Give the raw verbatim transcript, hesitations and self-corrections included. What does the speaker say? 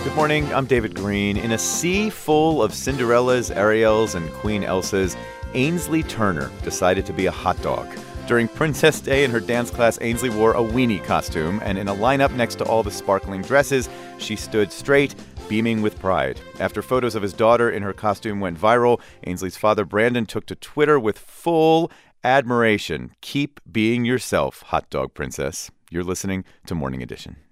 Good morning. I'm David Green. In a sea full of Cinderellas, Ariels, and Queen Elsas, Ainsley Turner decided to be a hot dog. During Princess Day in her dance class, Ainsley wore a weenie costume, and in a lineup next to all the sparkling dresses, she stood straight, beaming with pride. After photos of his daughter in her costume went viral, Ainsley's father, Brandon, took to Twitter with full admiration. Keep being yourself, hot dog princess. You're listening to Morning Edition.